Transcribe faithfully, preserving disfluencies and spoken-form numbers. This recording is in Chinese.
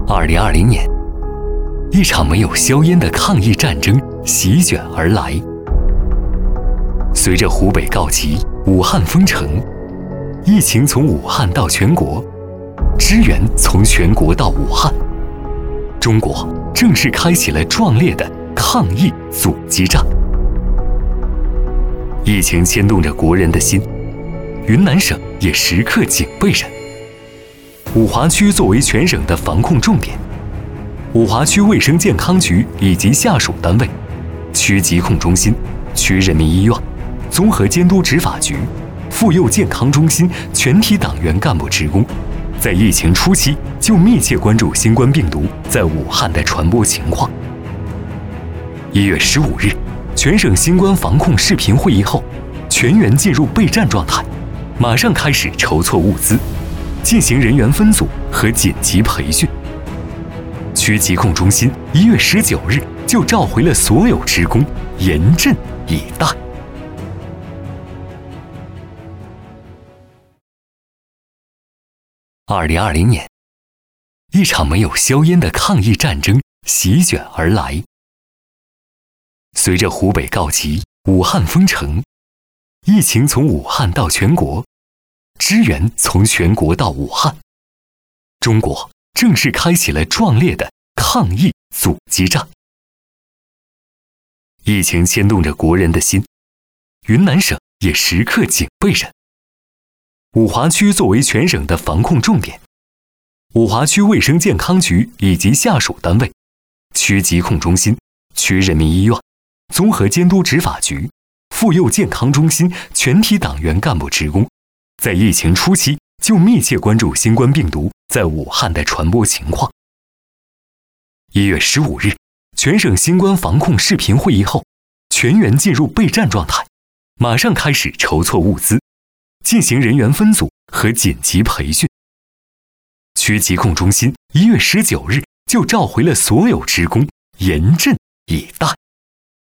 二零二零年，一场没有硝烟的抗疫战争席卷而来。随着湖北告急，武汉封城，疫情从武汉到全国，支援从全国到武汉，中国正式开启了壮烈的抗疫阻击战。疫情牵动着国人的心，云南省也时刻警备着。五华区作为全省的防控重点，五华区卫生健康局以及下属单位、区疾控中心、区人民医院、综合监督执法局、妇幼健康中心全体党员干部职工，在疫情初期就密切关注新冠病毒在武汉的传播情况。一月十五日，全省新冠防控视频会议后，全员进入备战状态，马上开始筹措物资，进行人员分组和紧急培训。区疾控中心一月十九日就召回了所有职工，严阵以待。二零二零年，一场没有硝烟的抗疫战争席卷而来。随着湖北告急，武汉封城，疫情从武汉到全国，支援从全国到武汉，中国正式开启了壮烈的抗疫阻击战。疫情牵动着国人的心，云南省也时刻警备着。五华区作为全省的防控重点，五华区卫生健康局以及下属单位、区疾控中心、区人民医院、综合监督执法局、妇幼健康中心全体党员干部职工，在疫情初期就密切关注新冠病毒在武汉的传播情况。一月十五日，全省新冠防控视频会议后，全员进入备战状态，马上开始筹措物资，进行人员分组和紧急培训。区疾控中心一月十九日就召回了所有职工，严阵以待。